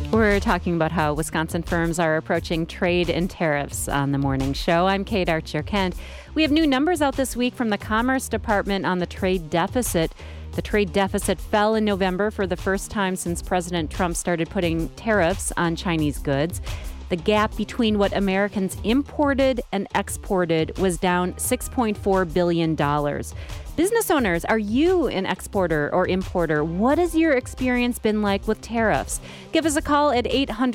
We're talking about how Wisconsin firms are approaching trade and tariffs on the morning show. I'm Kate Archer-Kent. We have new numbers out this week from the Commerce Department on the trade deficit. The trade deficit fell in November for the first time since President Trump started putting tariffs on Chinese goods. The gap between what Americans imported and exported was down $6.4 billion. Business owners, are you an exporter or importer? What has your experience been like with tariffs? Give us a call at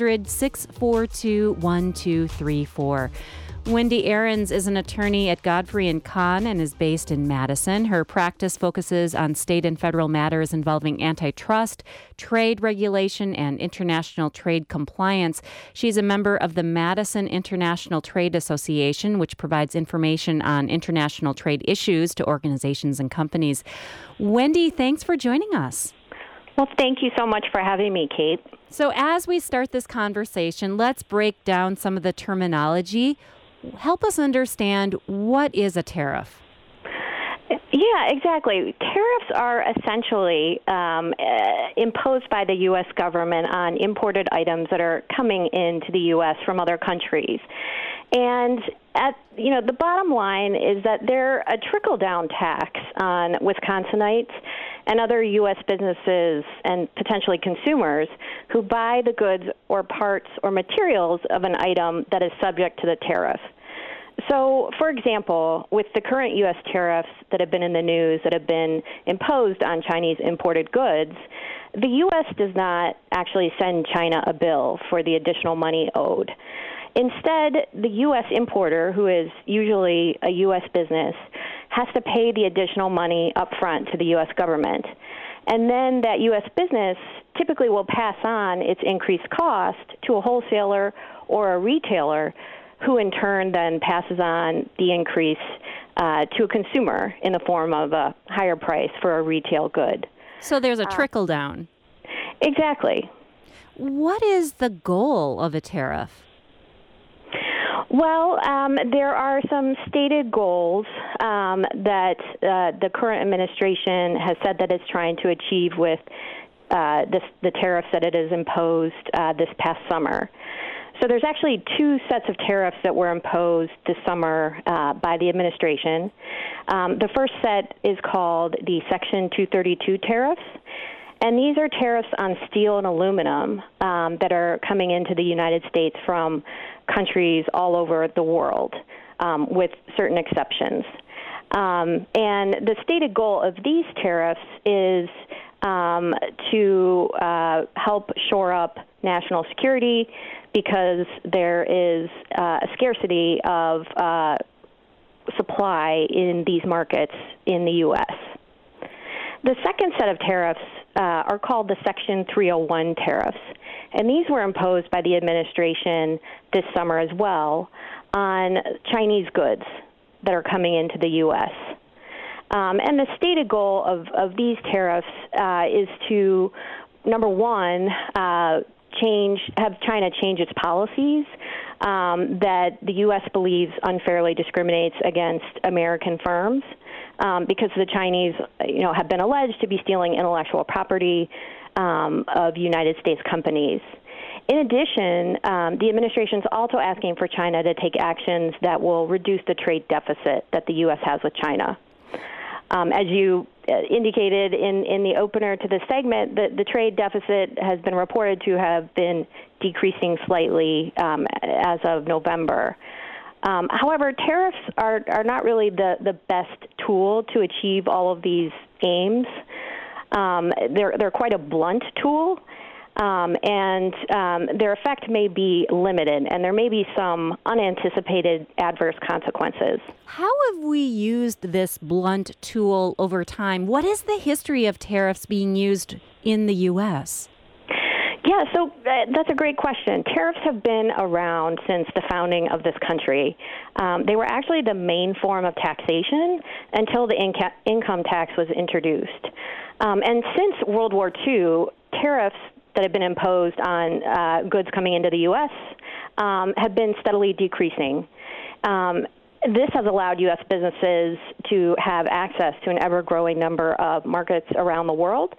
800-642-1234. Wendy Ahrens is an attorney at Godfrey & Kahn and is based in Madison. Her practice focuses on state and federal matters involving antitrust, trade regulation, and international trade compliance. She's a member of the Madison International Trade Association, which provides information on international trade issues to organizations and companies. Wendy, thanks for joining us. Well, thank you so much for having me, Kate. So as we start this conversation, let's break down some of the terminology. Help us understand, what is a tariff? Yeah, exactly. Tariffs are essentially imposed by the U.S. government on imported items that are coming into the U.S. from other countries. And the bottom line is that they're a trickle-down tax on Wisconsinites and other U.S. businesses and potentially consumers who buy the goods or parts or materials of an item that is subject to the tariff. So, for example, with the current U.S. tariffs that have been in the news that have been imposed on Chinese imported goods, the U.S. does not actually send China a bill for the additional money owed. Instead, the U.S. importer, who is usually a U.S. business, has to pay the additional money up front to the U.S. government. And then that U.S. business typically will pass on its increased cost to a wholesaler or a retailer, who in turn then passes on the increase to a consumer in the form of a higher price for a retail good. So there's a trickle down. Exactly. What is the goal of a tariff? Well, there are some stated goals that the current administration has said that it's trying to achieve with the tariffs that it has imposed this past summer. So there's actually two sets of tariffs that were imposed this summer by the administration. The first set is called the Section 232 tariffs, and these are tariffs on steel and aluminum that are coming into the United States from countries all over the world, with certain exceptions. And the stated goal of these tariffs is to help shore up national security, because there is a scarcity of supply in these markets in the U.S. The second set of tariffs are called the Section 301 tariffs, and these were imposed by the administration this summer as well on Chinese goods that are coming into the U.S. And the stated goal of these tariffs is to, number one, have China change its policies that the U.S. believes unfairly discriminates against American firms, because the Chinese, have been alleged to be stealing intellectual property of United States companies. In addition, the administration is also asking for China to take actions that will reduce the trade deficit that the U.S. has with China. As you indicated in the opener to this segment, the trade deficit has been reported to have been decreasing slightly as of November. However, tariffs are not really the best tool to achieve all of these aims. They're quite a blunt tool, and their effect may be limited, and there may be some unanticipated adverse consequences. How have we used this blunt tool over time? What is the history of tariffs being used in the U.S.? Yeah, so that's a great question. Tariffs have been around since the founding of this country. They were actually the main form of taxation until the income tax was introduced. And since World War II, tariffs that have been imposed on goods coming into the U.S. Have been steadily decreasing. This has allowed U.S. businesses to have access to an ever-growing number of markets around the world,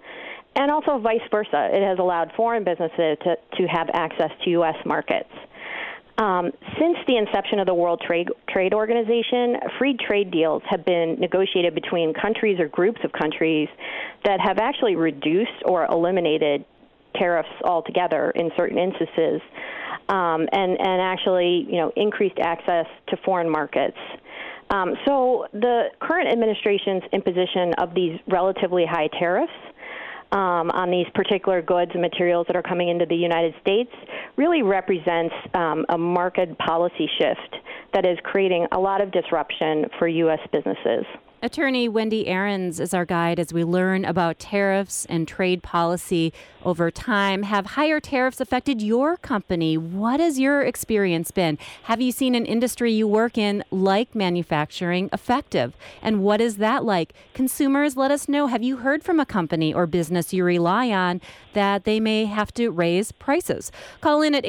And also vice versa. It has allowed foreign businesses to have access to U.S. markets. Since the inception of the World Trade Organization, free trade deals have been negotiated between countries or groups of countries that have actually reduced or eliminated tariffs altogether in certain instances, and actually, increased access to foreign markets. So the current administration's imposition of these relatively high tariffs on these particular goods and materials that are coming into the United States really represents a market policy shift that is creating a lot of disruption for U.S. businesses. Attorney Wendy Ahrens is our guide as we learn about tariffs and trade policy over time. Have higher tariffs affected your company? What has your experience been? Have you seen an industry you work in, like manufacturing, effective? And what is that like? Consumers, let us know. Have you heard from a company or business you rely on that they may have to raise prices? Call in at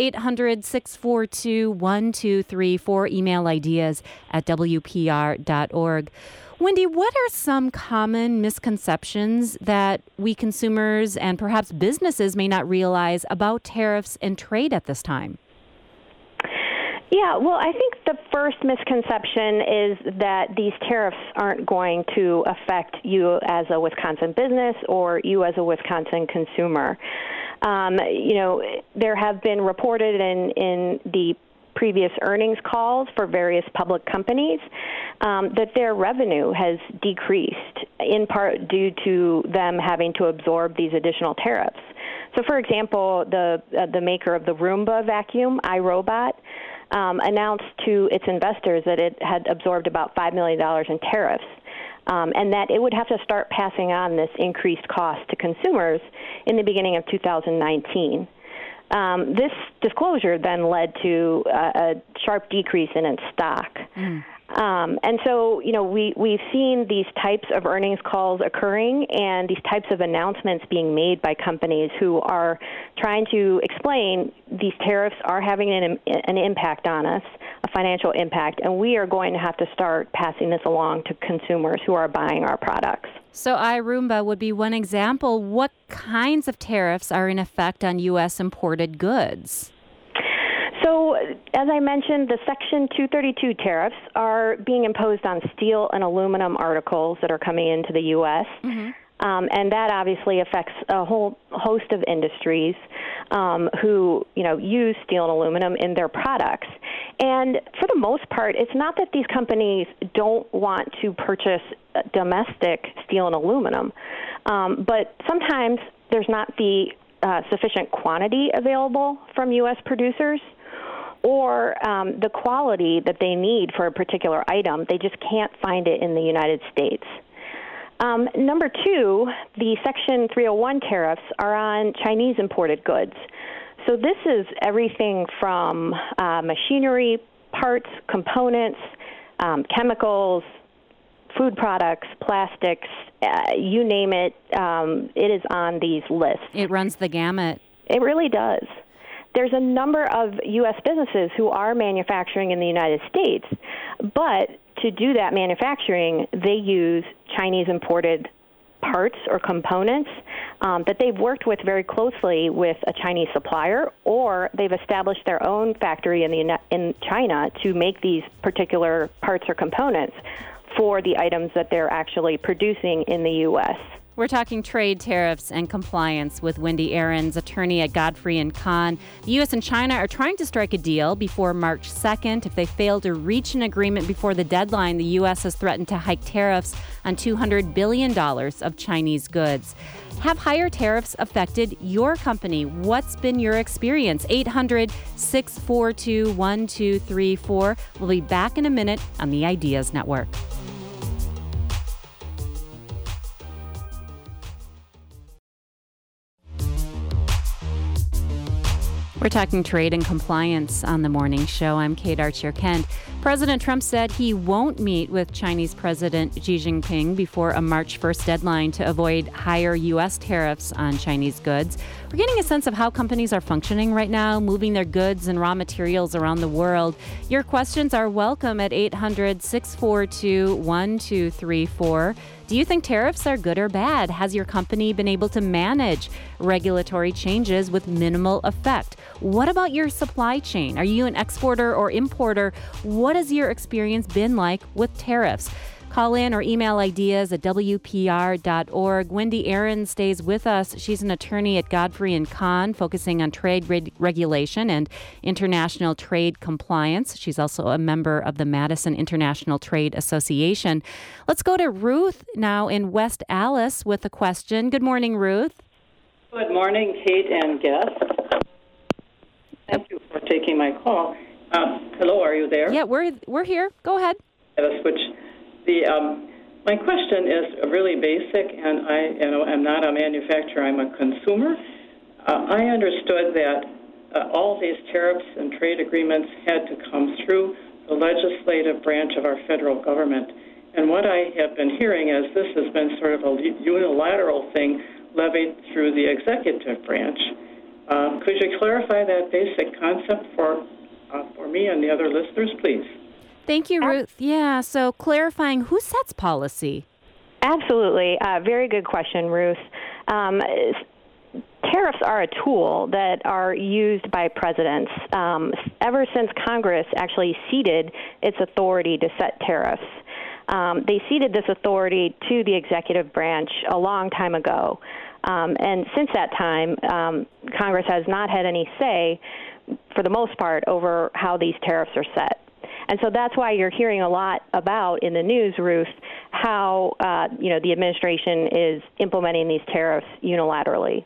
800-642-1234. Email ideas at WPR.org. Wendy, what are some common misconceptions that we consumers and perhaps businesses may not realize about tariffs and trade at this time? Yeah, well, I think the first misconception is that these tariffs aren't going to affect you as a Wisconsin business or you as a Wisconsin consumer. There have been reported in the previous earnings calls for various public companies that their revenue has decreased, in part due to them having to absorb these additional tariffs. So, for example, the maker of the Roomba vacuum, iRobot, announced to its investors that it had absorbed about $5 million in tariffs, and that it would have to start passing on this increased cost to consumers in the beginning of 2019. This disclosure then led to a sharp decrease in its stock. And so, we've seen these types of earnings calls occurring and these types of announcements being made by companies who are trying to explain these tariffs are having an impact on us, a financial impact, and we are going to have to start passing this along to consumers who are buying our products. So iRoomba would be one example. What kinds of tariffs are in effect on U.S. imported goods? So, as I mentioned, the Section 232 tariffs are being imposed on steel and aluminum articles that are coming into the U.S., and that obviously affects a whole host of industries who, use steel and aluminum in their products. And for the most part, it's not that these companies don't want to purchase domestic steel and aluminum, but sometimes there's not the sufficient quantity available from U.S. producers, or the quality that they need for a particular item. They just can't find it in the United States. Number two, the Section 301 tariffs are on Chinese imported goods. So this is everything from machinery, parts, components, chemicals, food products, plastics, you name it, it is on these lists. It runs the gamut. It really does. There's a number of U.S. businesses who are manufacturing in the United States, but to do that manufacturing, they use Chinese imported parts or components that they've worked with very closely with a Chinese supplier, or they've established their own factory in China to make these particular parts or components for the items that they're actually producing in the U.S. We're talking trade, tariffs, and compliance with Wendy Ahrens, attorney at Godfrey & Kahn. The U.S. and China are trying to strike a deal before March 2nd. If they fail to reach an agreement before the deadline, the U.S. has threatened to hike tariffs on $200 billion of Chinese goods. Have higher tariffs affected your company? What's been your experience? 800-642-1234. We'll be back in a minute on the Ideas Network. We're talking trade and compliance on the morning show. I'm Kate Archer-Kent. President Trump said he won't meet with Chinese President Xi Jinping before a March 1st deadline to avoid higher U.S. tariffs on Chinese goods. We're getting a sense of how companies are functioning right now, moving their goods and raw materials around the world. Your questions are welcome at 800-642-1234. Do you think tariffs are good or bad? Has your company been able to manage regulatory changes with minimal effect? What about your supply chain? Are you an exporter or importer? What has your experience been like with tariffs? Call in or email ideas at WPR.org. Wendy Aaron stays with us. She's an attorney at Godfrey & Kahn, focusing on trade regulation and international trade compliance. She's also a member of the Madison International Trade Association. Let's go to Ruth now in West Allis with a question. Good morning, Ruth. Good morning, Kate and guests. Thank you for taking my call. Hello, are you there? Yeah, we're here. Go ahead. I have a switch. My question is really basic, and I'm not a manufacturer. I'm a consumer. I understood that all these tariffs and trade agreements had to come through the legislative branch of our federal government. And what I have been hearing is this has been sort of a unilateral thing levied through the executive branch. Could you clarify that basic concept for me and the other listeners, please? Thank you, Ruth. Yeah, so clarifying, who sets policy? Absolutely. Very good question, Ruth. Tariffs are a tool that are used by presidents ever since Congress actually ceded its authority to set tariffs. They ceded this authority to the executive branch a long time ago. And since that time, Congress has not had any say, for the most part, over how these tariffs are set. And so that's why you're hearing a lot about in the news, Ruth, how the administration is implementing these tariffs unilaterally.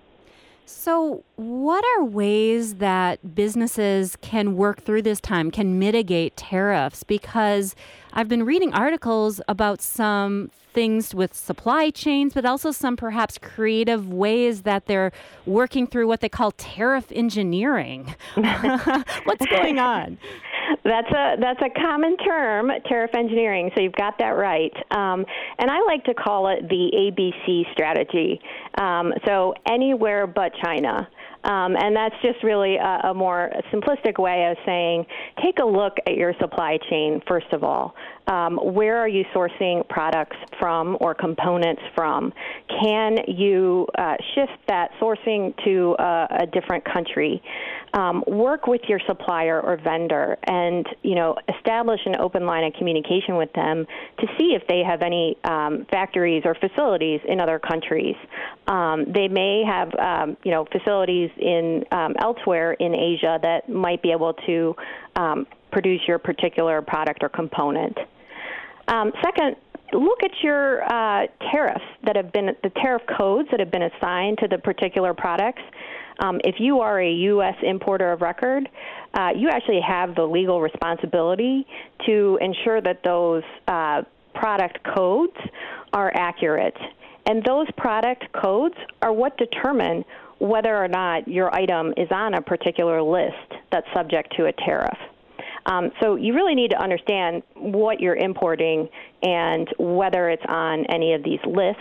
So what are ways that businesses can work through this time, can mitigate tariffs? Because I've been reading articles about some things with supply chains, but also some perhaps creative ways that they're working through what they call tariff engineering. What's going on? That's a common term, tariff engineering, so you've got that right. And I like to call it the ABC strategy, so anywhere but China. And that's just really a more simplistic way of saying, take a look at your supply chain, first of all. Where are you sourcing products from or components from? Can you shift that sourcing to a different country? Work with your supplier or vendor and, establish an open line of communication with them to see if they have any factories or facilities in other countries. They may have, facilities in elsewhere in Asia that might be able to produce your particular product or component. Second, look at your tariffs that have been, the tariff codes that have been assigned to the particular products. If you are a U.S. importer of record, you actually have the legal responsibility to ensure that those product codes are accurate. And those product codes are what determine whether or not your item is on a particular list that's subject to a tariff. So you really need to understand what you're importing and whether it's on any of these lists.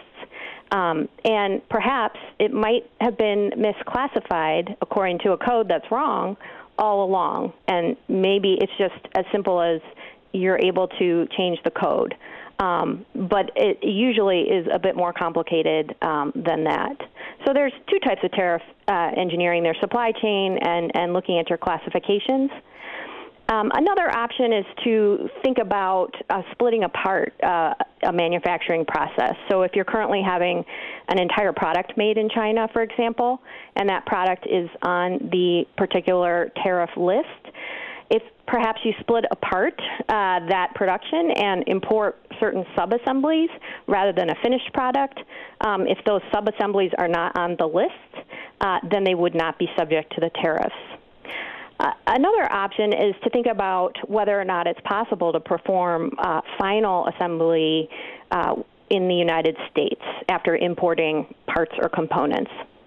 And perhaps it might have been misclassified according to a code that's wrong all along. And maybe it's just as simple as you're able to change the code. But it usually is a bit more complicated than that. So there's two types of tariff engineering. There's supply chain and looking at your classifications. Another option is to think about splitting apart a manufacturing process. So if you're currently having an entire product made in China, for example, and that product is on the particular tariff list, if perhaps you split apart that production and import certain sub-assemblies rather than a finished product, if those sub-assemblies are not on the list, then they would not be subject to the tariffs. Another option is to think about whether or not it's possible to perform final assembly in the United States after importing parts or components.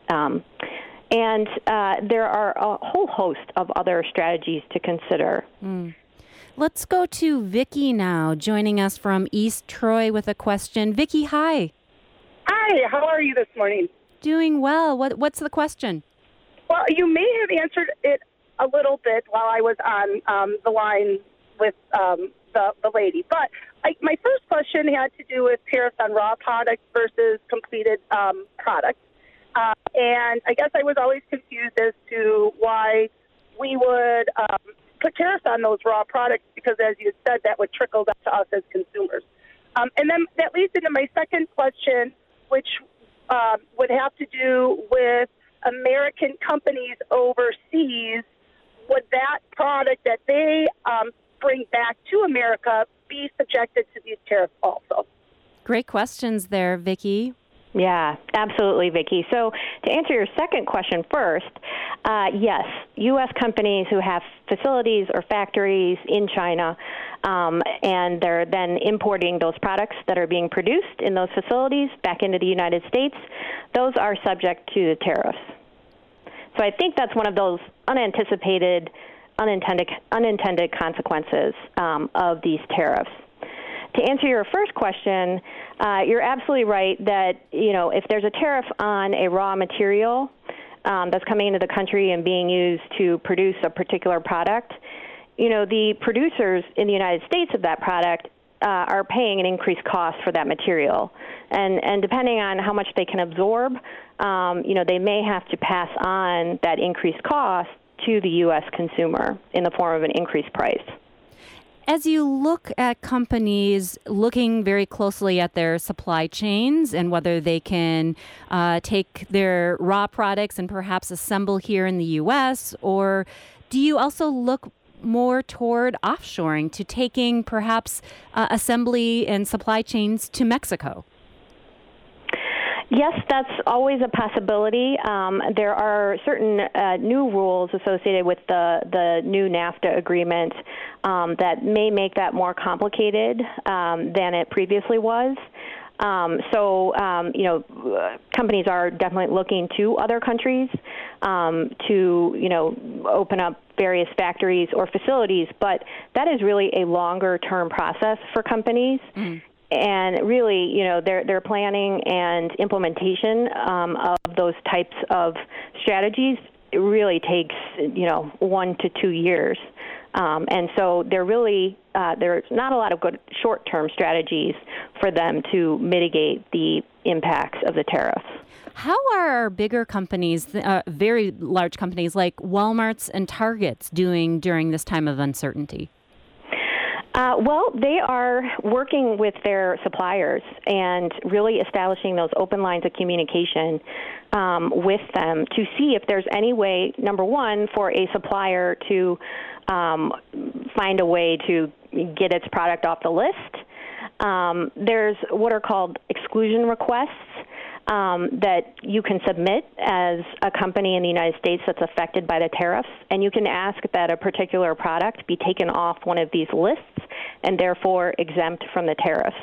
And there are a whole host of other strategies to consider. Let's go to Vicki now, joining us from East Troy with a question. Vicki, hi. Hi, how are you this morning? Doing well. What's the question? Well, you may have answered it a little bit while I was on the line with the lady. But my first question had to do with tariffs on raw products versus completed products. And I guess I was always confused as to why we would put tariffs on those raw products because, as you said, that would trickle down to us as consumers. And then that leads into my second question, which would have to do with American companies overseas. Would that product that they bring back to America be subjected to these tariffs also? Great questions there, Vicki. Yeah, absolutely, Vicki. So to answer your second question first, yes, U.S. companies who have facilities or factories in China and they're then importing those products that are being produced in those facilities back into the United States, those are subject to the tariffs. So I think that's one of those unanticipated, unintended consequences of these tariffs. To answer your first question, you're absolutely right that, if there's a tariff on a raw material that's coming into the country and being used to produce a particular product, the producers in the United States of that product are paying an increased cost for that material. And depending on how much they can absorb, they may have to pass on that increased cost to the U.S. consumer in the form of an increased price. As you look at companies looking very closely at their supply chains and whether they can take their raw products and perhaps assemble here in the U.S., or do you also look more toward offshoring, to taking perhaps assembly and supply chains to Mexico? Yes, that's always a possibility. There are certain new rules associated with the new NAFTA agreement that may make that more complicated than it previously was. Companies are definitely looking to other countries to, open up various factories or facilities, but that is really a longer-term process for companies. Mm. And really, their planning and implementation of those types of strategies really takes, 1 to 2 years. And so there's not a lot of good short-term strategies for them to mitigate the impacts of the tariffs. How are our bigger companies, very large companies like Walmart's and Target's doing during this time of uncertainty? Well, they are working with their suppliers and really establishing those open lines of communication with them to see if there's any way, number one, for a supplier to find a way to get its product off the list. There's what are called exclusion requests that you can submit as a company in the United States that's affected by the tariffs, and you can ask that a particular product be taken off one of these lists and therefore exempt from the tariffs.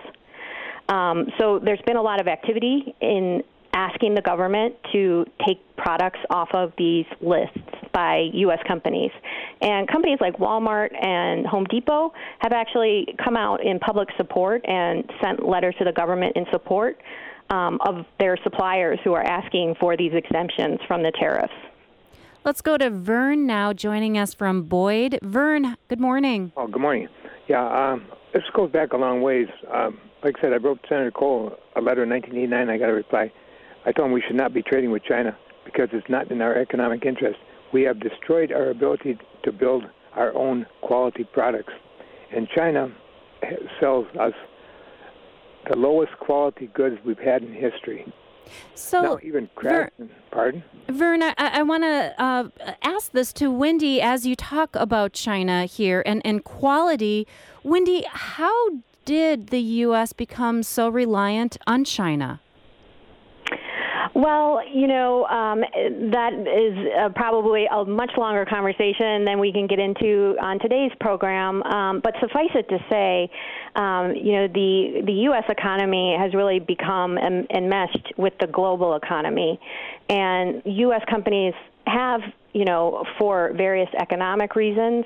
So there's been a lot of activity in asking the government to take products off of these lists by U.S. companies. And companies like Walmart and Home Depot have actually come out in public support and sent letters to the government in support of their suppliers who are asking for these exemptions from the tariffs. Let's go to Vern now, joining us from Boyd. Vern, good morning. Oh, good morning. Yeah, this goes back a long ways. Like I said, I wrote Senator Cole a letter in 1989. I got a reply. I told him we should not be trading with China because it's not in our economic interest. We have destroyed our ability to build our own quality products. And China sells us the lowest quality goods we've had in history. So, now, even Craftsman, pardon? Vern, I want to ask this to Wendy as you talk about China here and quality. Wendy, how did the U.S. become so reliant on China? Well, that is probably a much longer conversation than we can get into on today's program. But suffice it to say, the U.S. economy has really become enmeshed with the global economy. And U.S. companies have, for various economic reasons,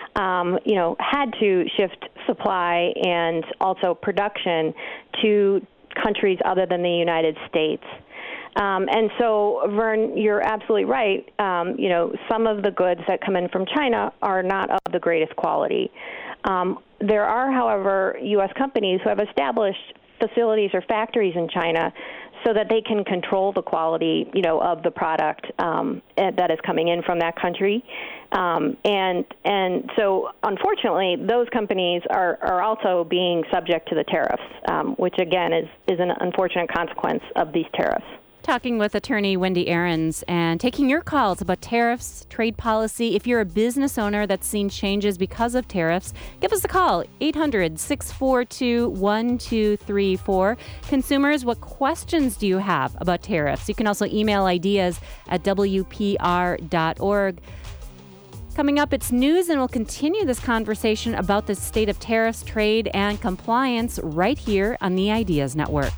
had to shift supply and also production to countries other than the United States. And so, Vern, you're absolutely right. Some of the goods that come in from China are not of the greatest quality. There are, however, U.S. companies who have established facilities or factories in China so that they can control the quality, of the product that is coming in from that country. And so, unfortunately, those companies are also being subject to the tariffs, which, again, is an unfortunate consequence of these tariffs. Talking with attorney Wendy Ahrens and taking your calls about tariffs, trade policy. If you're a business owner that's seen changes because of tariffs, give us a call, 800-642-1234. Consumers, what questions do you have about tariffs? You can also email ideas at WPR.org. Coming up, it's news, and we'll continue this conversation about the state of tariffs, trade, and compliance right here on the Ideas Network.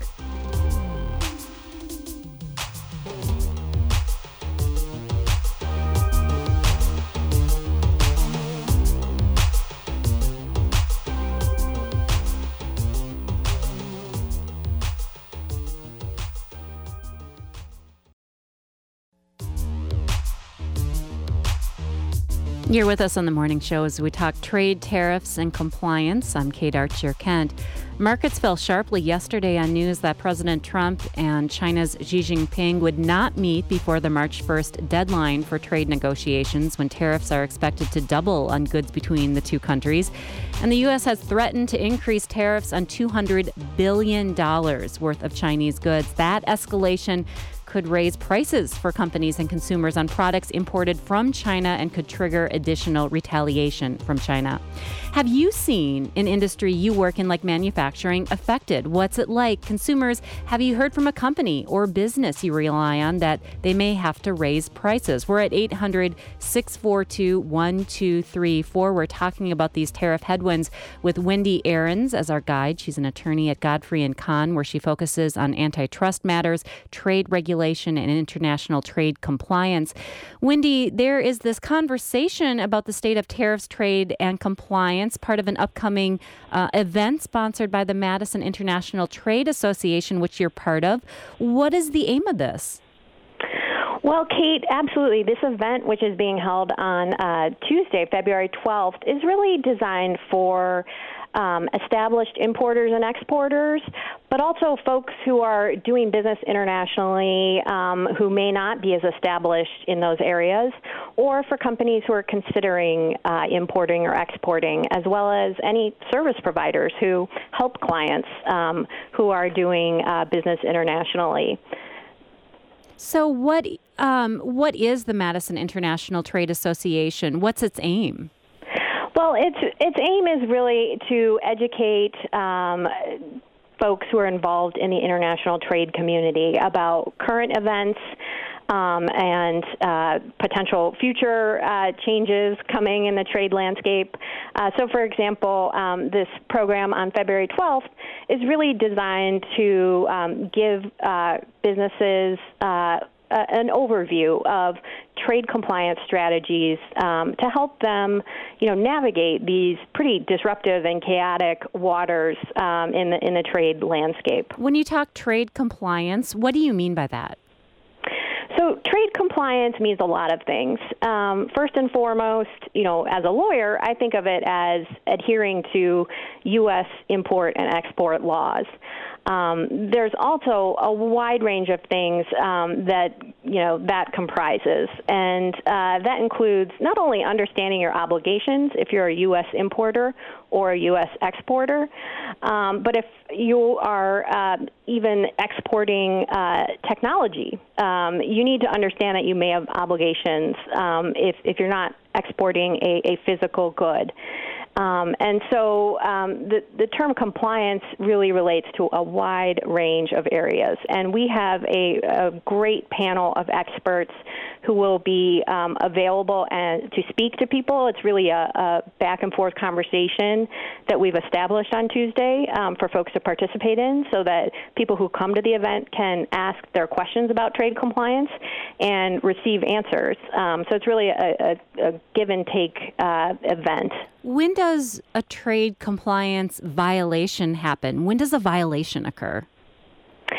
You're with us on the morning show as we talk trade, tariffs, and compliance. I'm Kate Archer-Kent. Markets fell sharply yesterday on news that President Trump and China's Xi Jinping would not meet before the March 1st deadline for trade negotiations, when tariffs are expected to double on goods between the two countries. And the U.S. has threatened to increase tariffs on $200 billion worth of Chinese goods. That escalation could raise prices for companies and consumers on products imported from China and could trigger additional retaliation from China. Have you seen an industry you work in, like manufacturing, affected? What's it like? Consumers, have you heard from a company or business you rely on that they may have to raise prices? We're at 800-642-1234. We're talking about these tariff headwinds with Wendy Ahrens as our guide. She's an attorney at Godfrey & Kahn, where she focuses on antitrust matters, trade regulation, and international trade compliance. Wendy, there is this conversation about the state of tariffs, trade, and compliance, part of an upcoming event sponsored by the Madison International Trade Association, which you're part of. What is the aim of this? Well, Kate, absolutely. This event, which is being held on Tuesday, February 12th, is really designed for established importers and exporters, but also folks who are doing business internationally who may not be as established in those areas, or for companies who are considering importing or exporting, as well as any service providers who help clients who are doing business internationally. So what is the Madison International Trade Association? What's its aim? Well, its aim is really to educate folks who are involved in the international trade community about current events and potential future changes coming in the trade landscape. So, for example, this program on February 12th is really designed to give businesses an overview of trade compliance strategies to help them, navigate these pretty disruptive and chaotic waters in the trade landscape. When you talk trade compliance, what do you mean by that? So trade compliance means a lot of things. First and foremost, as a lawyer, I think of it as adhering to U.S. import and export laws. There's also a wide range of things that comprises, and that includes not only understanding your obligations if you're a U.S. importer or a U.S. exporter, but if you are even exporting technology, you need to understand that you may have obligations if you're not exporting a physical good. And so the term compliance really relates to a wide range of areas. And we have a great panel of experts who will be available and to speak to people. It's really a back-and-forth conversation that we've established on Tuesday for folks to participate in, so that people who come to the event can ask their questions about trade compliance and receive answers. So it's really a give-and-take event. When does a trade compliance violation happen? When does a violation occur?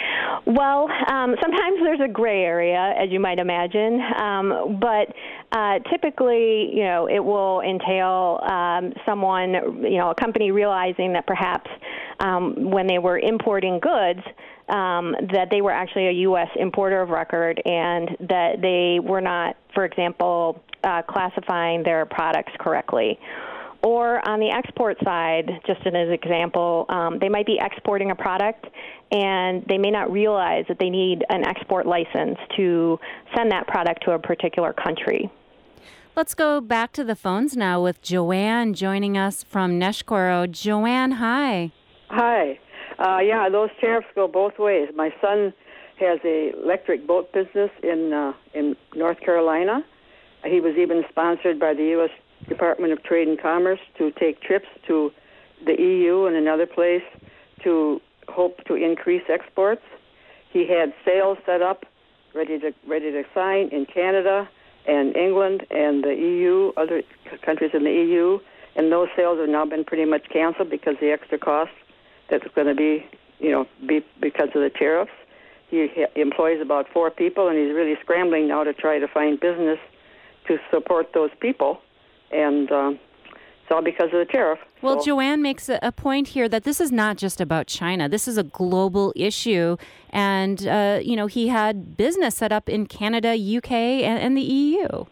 Well, sometimes there's a gray area, as you might imagine, but typically, it will entail someone, a company realizing that perhaps when they were importing goods, that they were actually a U.S. importer of record and that they were not, for example, classifying their products correctly. Or on the export side, just as an example, they might be exporting a product and they may not realize that they need an export license to send that product to a particular country. Let's go back to the phones now with Joanne joining us from Neshkoro. Joanne, hi. Hi. Yeah, those tariffs go both ways. My son has a electric boat business in North Carolina. He was even sponsored by the U.S. Department of Trade and Commerce to take trips to the EU and another place to hope to increase exports. He had sales set up, ready to sign in Canada and England and the EU, other countries in the EU, and those sales have now been pretty much canceled because the extra cost that's going to be because of the tariffs. He employs about 4 people, and he's really scrambling now to try to find business to support those people. And it's all because of the tariff. Well, Joanne makes a point here that this is not just about China. This is a global issue. And, he had business set up in Canada, UK, and the EU.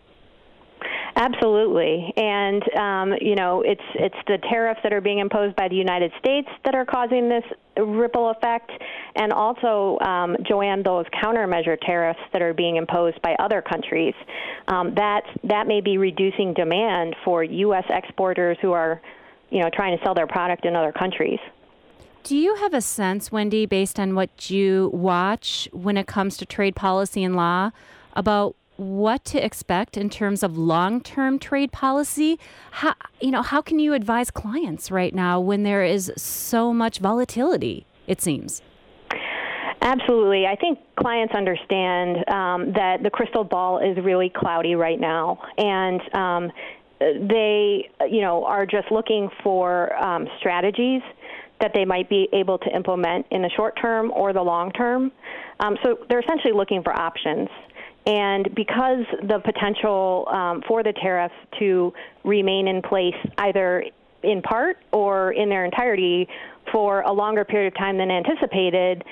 Absolutely. And, it's the tariffs that are being imposed by the United States that are causing this ripple effect. And also, Joanne, those countermeasure tariffs that are being imposed by other countries, that may be reducing demand for U.S. exporters who are, trying to sell their product in other countries. Do you have a sense, Wendy, based on what you watch when it comes to trade policy and law, about what to expect in terms of long-term trade policy? How can you advise clients right now when there is so much volatility, it seems? Absolutely. I think clients understand that the crystal ball is really cloudy right now, and they, are just looking for strategies that they might be able to implement in the short term or the long term. So they're essentially looking for options. And because the potential for the tariffs to remain in place either in part or in their entirety for a longer period of time than anticipated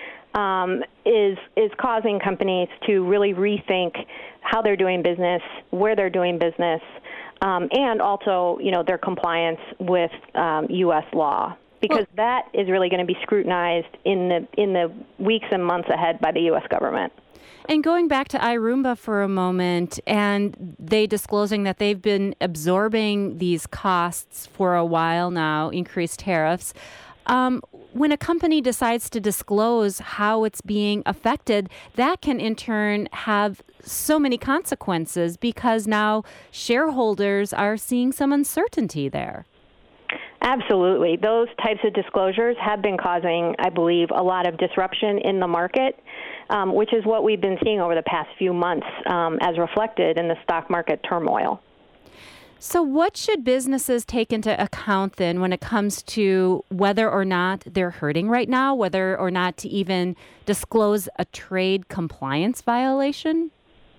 is causing companies to really rethink how they're doing business, where they're doing business, and also, their compliance with U.S. law. Because that is really going to be scrutinized in the weeks and months ahead by the U.S. government. And going back to iRoomba for a moment, and they disclosing that they've been absorbing these costs for a while now, increased tariffs. When a company decides to disclose how it's being affected, that can in turn have so many consequences because now shareholders are seeing some uncertainty there. Absolutely. Those types of disclosures have been causing, I believe, a lot of disruption in the market, which is what we've been seeing over the past few months as reflected in the stock market turmoil. So what should businesses take into account then when it comes to whether or not they're hurting right now, whether or not to even disclose a trade compliance violation?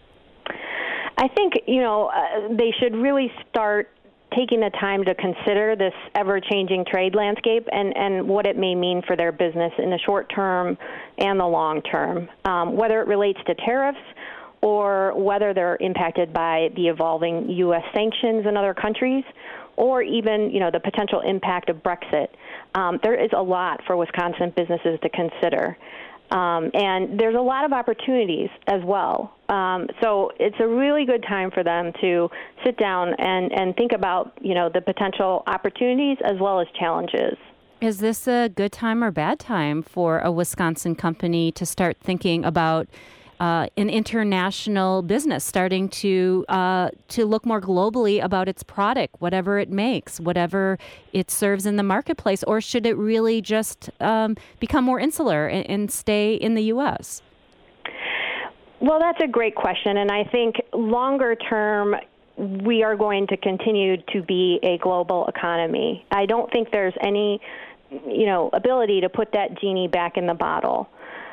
I think, they should really start taking the time to consider this ever-changing trade landscape and what it may mean for their business in the short term and the long term, whether it relates to tariffs or whether they're impacted by the evolving U.S. sanctions in other countries, or even, the potential impact of Brexit. There is a lot for Wisconsin businesses to consider. And there's a lot of opportunities as well. So it's a really good time for them to sit down and think about, the potential opportunities as well as challenges. Is this a good time or bad time for a Wisconsin company to start thinking about an international business, starting to look more globally about its product, whatever it makes, whatever it serves in the marketplace? Or should it really just become more insular and stay in the U.S.? Well, that's a great question. And I think longer term, we are going to continue to be a global economy. I don't think there's any, ability to put that genie back in the bottle.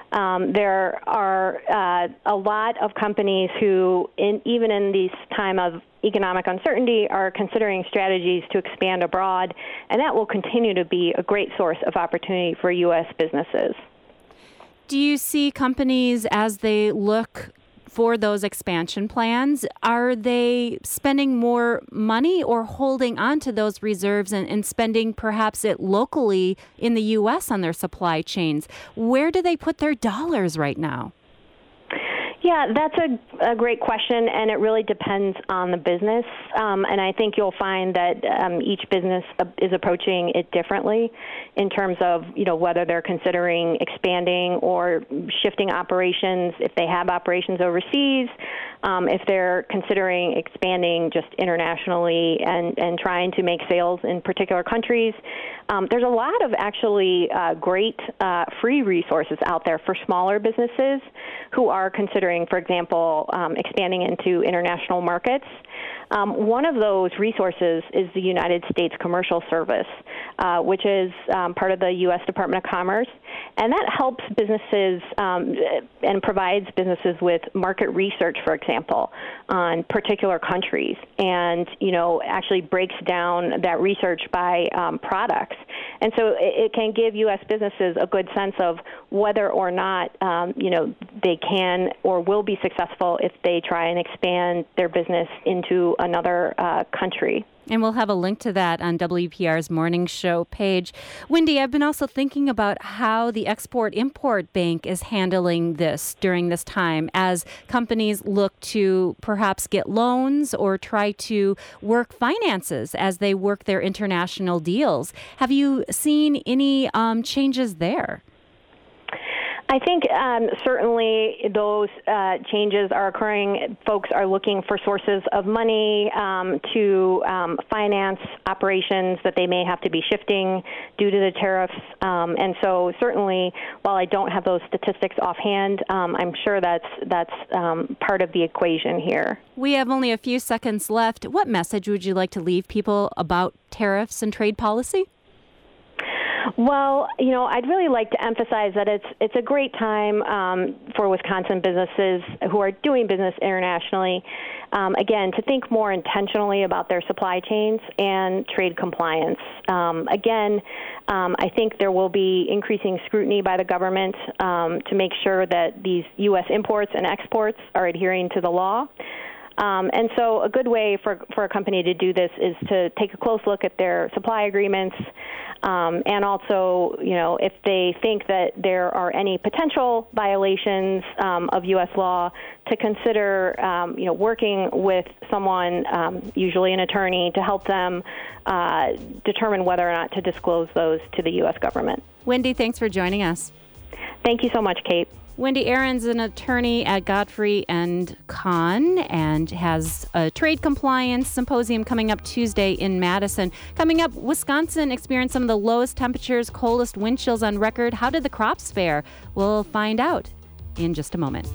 There are a lot of companies who, even in this time of economic uncertainty, are considering strategies to expand abroad, and that will continue to be a great source of opportunity for U.S. businesses. Do you see companies, as they look for those expansion plans, are they spending more money or holding on to those reserves and spending perhaps it locally in the U.S. on their supply chains? Where do they put their dollars right now? Yeah, that's a great question, and it really depends on the business. And I think you'll find that each business is approaching it differently in terms of, whether they're considering expanding or shifting operations, if they have operations overseas, if they're considering expanding just internationally and trying to make sales in particular countries. There's a lot of actually great free resources out there for smaller businesses who are considering, for example, expanding into international markets. One of those resources is the United States Commercial Service, which is part of the U.S. Department of Commerce, and that helps businesses and provides businesses with market research, for example, on particular countries, and actually breaks down that research by products. And so it can give U.S. businesses a good sense of whether or not they can or will be successful if they try and expand their business into another country. And we'll have a link to that on WPR's morning show page. Wendy, I've been also thinking about how the Export-Import Bank is handling this during this time as companies look to perhaps get loans or try to work finances as they work their international deals. Have you seen any changes there? I think certainly those changes are occurring. Folks are looking for sources of money to finance operations that they may have to be shifting due to the tariffs. And so certainly, while I don't have those statistics offhand, I'm sure that's part of the equation here. We have only a few seconds left. What message would you like to leave people about tariffs and trade policy? Well, I'd really like to emphasize that it's a great time for Wisconsin businesses who are doing business internationally, again, to think more intentionally about their supply chains and trade compliance. I think there will be increasing scrutiny by the government to make sure that these U.S. imports and exports are adhering to the law. And so a good way for a company to do this is to take a close look at their supply agreements, and also, if they think that there are any potential violations of U.S. law, to consider, working with someone, usually an attorney, to help them determine whether or not to disclose those to the U.S. government. Wendy, thanks for joining us. Thank you so much, Kate. Wendy Ahrens is an attorney at Godfrey and Kahn and has a trade compliance symposium coming up Tuesday in Madison. Coming up, Wisconsin experienced some of the lowest temperatures, coldest wind chills on record. How did the crops fare? We'll find out in just a moment.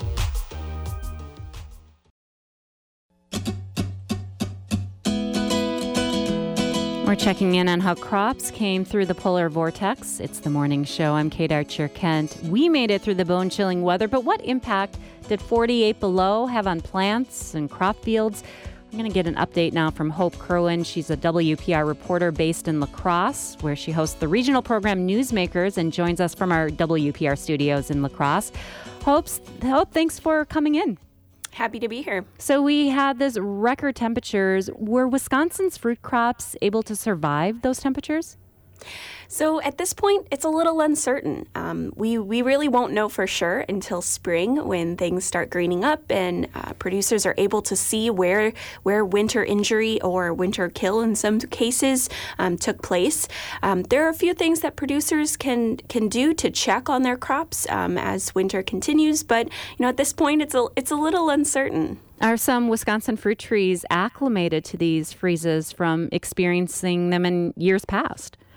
We're checking in on how crops came through the polar vortex. It's the morning show. I'm Kate Archer-Kent. We made it through the bone-chilling weather, but what impact did 48 below have on plants and crop fields? I'm going to get an update now from Hope Kerwin. She's a WPR reporter based in La Crosse, where she hosts the regional program Newsmakers and joins us from our WPR studios in La Crosse. Hope, thanks for coming in. Happy to be here. So we had this record temperatures. Were Wisconsin's fruit crops able to survive those temperatures? So at this point, it's a little uncertain. We really won't know for sure until spring when things start greening up and producers are able to see where winter injury or winter kill in some cases took place. There are a few things that producers can do to check on their crops as winter continues, but at this point, it's a little uncertain. Are some Wisconsin fruit trees acclimated to these freezes from experiencing them in years past?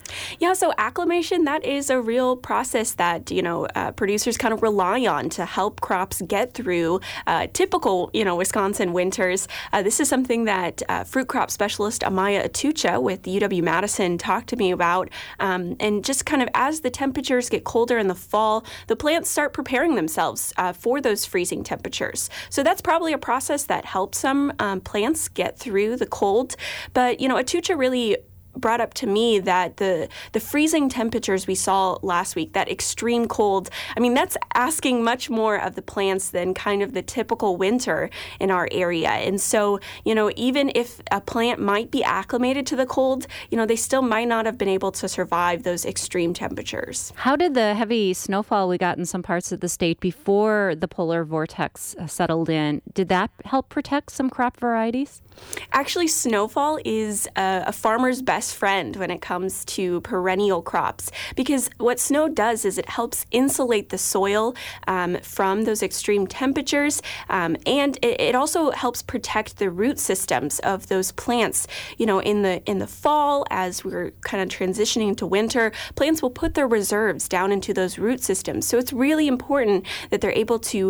Yeah, so acclimation, that is a real process that, producers kind of rely on to help crops get through typical, Wisconsin winters. This is something that fruit crop specialist Amaya Atucha with UW-Madison talked to me about. And just kind of as the temperatures get colder in the fall, the plants start preparing themselves for those freezing temperatures. So that's probably a process that helps some plants get through the cold. But, Atucha really brought up to me that the freezing temperatures we saw last week, that extreme cold, that's asking much more of the plants than kind of the typical winter in our area. And so, even if a plant might be acclimated to the cold, they still might not have been able to survive those extreme temperatures. How did the heavy snowfall we got in some parts of the state before the polar vortex settled in, did that help protect some crop varieties? Actually, snowfall is a farmer's best friend when it comes to perennial crops, because what snow does is it helps insulate the soil from those extreme temperatures, and it also helps protect the root systems of those plants. In the fall, as we're kind of transitioning to winter, plants will put their reserves down into those root systems. So it's really important that they're able to,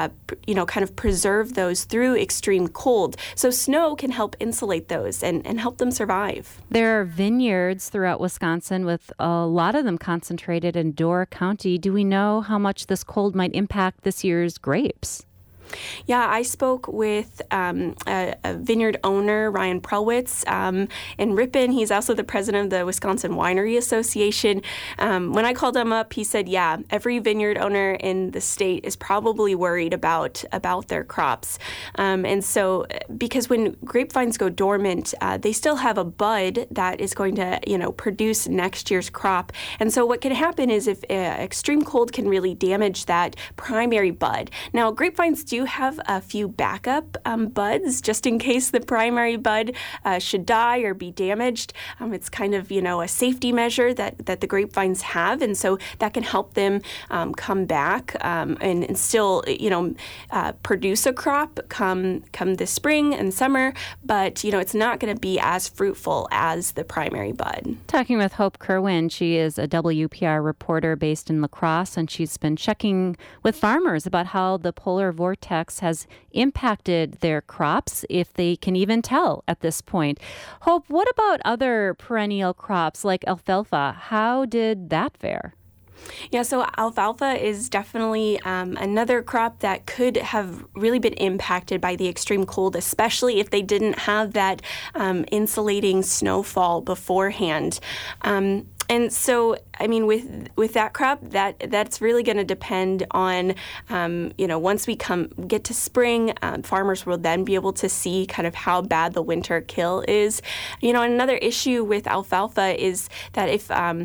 kind of preserve those through extreme cold. So snow can help insulate those and help them survive. There are vineyards throughout Wisconsin, with a lot of them concentrated in Door County. Do we know how much this cold might impact this year's grapes? Yeah, I spoke with a vineyard owner, Ryan Prelwitz, in Ripon. He's also the president of the Wisconsin Winery Association. When I called him up, he said, yeah, every vineyard owner in the state is probably worried about their crops. And so, because when grapevines go dormant, they still have a bud that is going to, produce next year's crop. And so what can happen is if extreme cold can really damage that primary bud. Now, grapevines do have a few backup buds just in case the primary bud should die or be damaged. It's kind of, a safety measure that the grapevines have, and so that can help them come back and still, produce a crop come this spring and summer, but, it's not going to be as fruitful as the primary bud. Talking with Hope Kerwin, she is a WPR reporter based in La Crosse, and she's been checking with farmers about how the polar vortex has impacted their crops, if they can even tell at this point. Hope, what about other perennial crops like alfalfa? How did that fare? Yeah, so alfalfa is definitely another crop that could have really been impacted by the extreme cold, especially if they didn't have that insulating snowfall beforehand. And so, with that crop, that's really going to depend on, once we get to spring, farmers will then be able to see kind of how bad the winter kill is. Another issue with alfalfa is that if,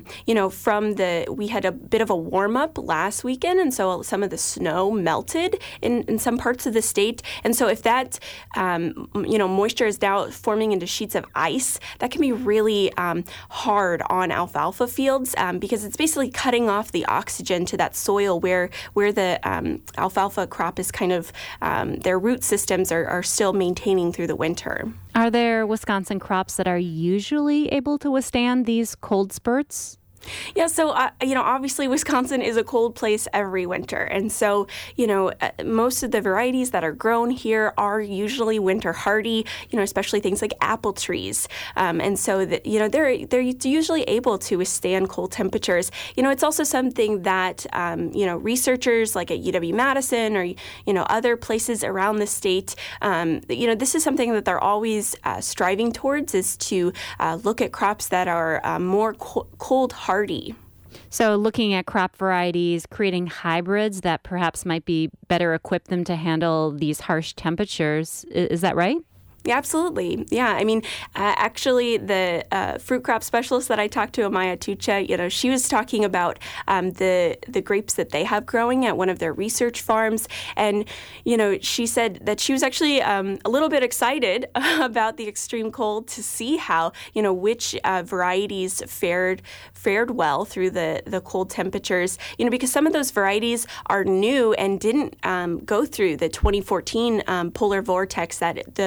we had a bit of a warm up last weekend, and so some of the snow melted in some parts of the state. And so if that, moisture is now forming into sheets of ice, that can be really hard on alfalfa fields because it's basically cutting off the oxygen to that soil where the alfalfa crop is kind of, their root systems are still maintaining through the winter. Are there Wisconsin crops that are usually able to withstand these cold spurts? Yeah, so, obviously Wisconsin is a cold place every winter. And so, most of the varieties that are grown here are usually winter hardy, especially things like apple trees. And so, they're usually able to withstand cold temperatures. It's also something that, researchers like at UW-Madison or, other places around the state, this is something that they're always striving towards, is to look at crops that are more cold hardy. So looking at crop varieties, creating hybrids that perhaps might be better equipped them to handle these harsh temperatures. Is that right? Yeah, absolutely. Yeah, actually, the fruit crop specialist that I talked to, Amaya Atucha, she was talking about the grapes that they have growing at one of their research farms, and she said that she was actually a little bit excited about the extreme cold to see how which varieties fared well through the cold temperatures. Because some of those varieties are new and didn't go through the 2014 polar vortex that the last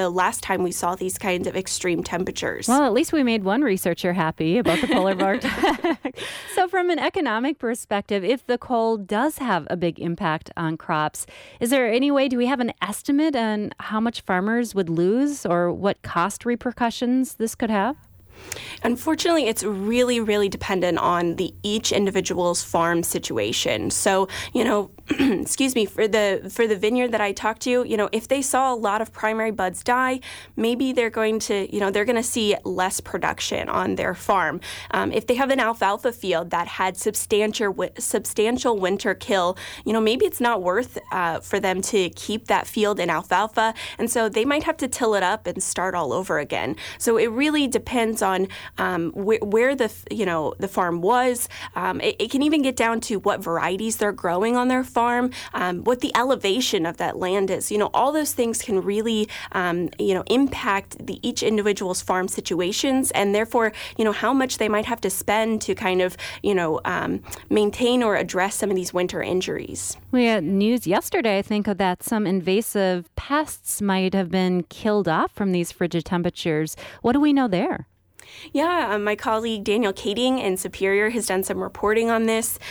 time we saw these kinds of extreme temperatures. Well, at least we made one researcher happy about the polar vortex. So from an economic perspective, if the cold does have a big impact on crops, is there any way, do we have an estimate on how much farmers would lose or what cost repercussions this could have? Unfortunately, it's really, really dependent on each individual's farm situation. So, excuse me, for the vineyard that I talked to, if they saw a lot of primary buds die, maybe they're going to, they're going to see less production on their farm. If they have an alfalfa field that had substantial winter kill, maybe it's not worth for them to keep that field in alfalfa, and so they might have to till it up and start all over again. So it really depends on where the farm was. It can even get down to what varieties they're growing on their farm, what the elevation of that land is. All those things can really impact each individual's farm situations, and therefore how much they might have to spend to kind of maintain or address some of these winter injuries. We had news yesterday, I think, that some invasive pests might have been killed off from these frigid temperatures. What do we know there? Yeah, my colleague Daniel Kading in Superior has done some reporting on this.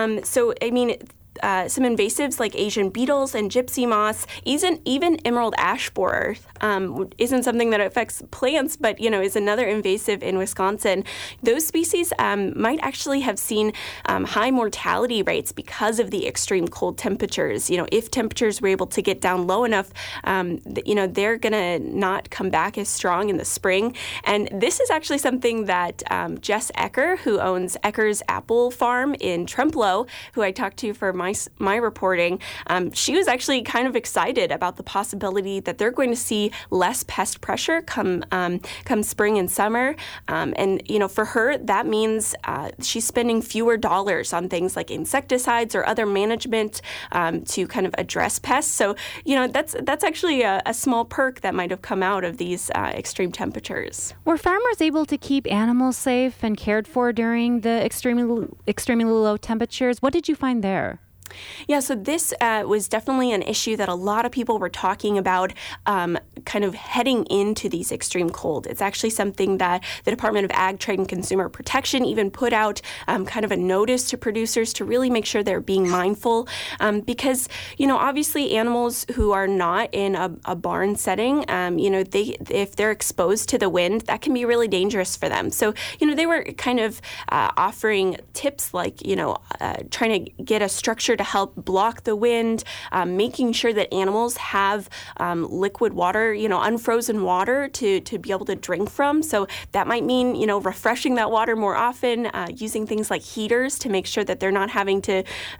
Some invasives like Asian beetles and gypsy moths, even emerald ash borer isn't something that affects plants, but is another invasive in Wisconsin. Those species might actually have seen high mortality rates because of the extreme cold temperatures. If temperatures were able to get down low enough, they're gonna not come back as strong in the spring. And this is actually something that Jess Ecker, who owns Ecker's Apple Farm in Trempealeau, who I talked to for my reporting, she was actually kind of excited about the possibility that they're going to see less pest pressure come spring and summer. And for her, that means she's spending fewer dollars on things like insecticides or other management to kind of address pests. So that's actually a small perk that might have come out of these extreme temperatures. Were farmers able to keep animals safe and cared for during the extremely low temperatures? What did you find there? Yeah, so this was definitely an issue that a lot of people were talking about kind of heading into these extreme cold. It's actually something that the Department of Ag, Trade, and Consumer Protection even put out kind of a notice to producers to really make sure they're being mindful because, obviously animals who are not in a barn setting, if they're exposed to the wind, that can be really dangerous for them. So, they were kind of offering tips like, trying to get a structure to help block the wind, making sure that animals have liquid water, unfrozen water to be able to drink from. So that might mean, refreshing that water more often, using things like heaters to make sure that they're not having to,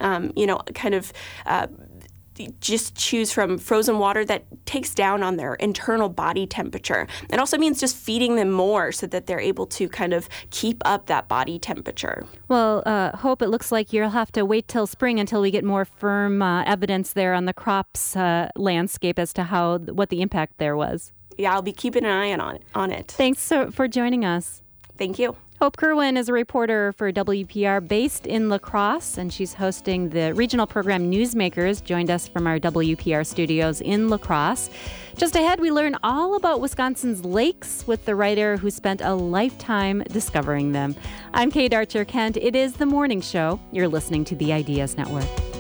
just choose from frozen water that takes down on their internal body temperature. It also means just feeding them more so that they're able to kind of keep up that body temperature. Well, Hope, it looks like you'll have to wait till spring until we get more firm evidence there on the crops landscape as to what the impact there was. Yeah, I'll be keeping an eye on it. Thanks for joining us. Thank you. Hope Kerwin is a reporter for WPR based in La Crosse, and she's hosting the regional program Newsmakers, joined us from our WPR studios in La Crosse. Just ahead, we learn all about Wisconsin's lakes with the writer who spent a lifetime discovering them. I'm Kate Archer-Kent. It is The Morning Show. You're listening to the Ideas Network.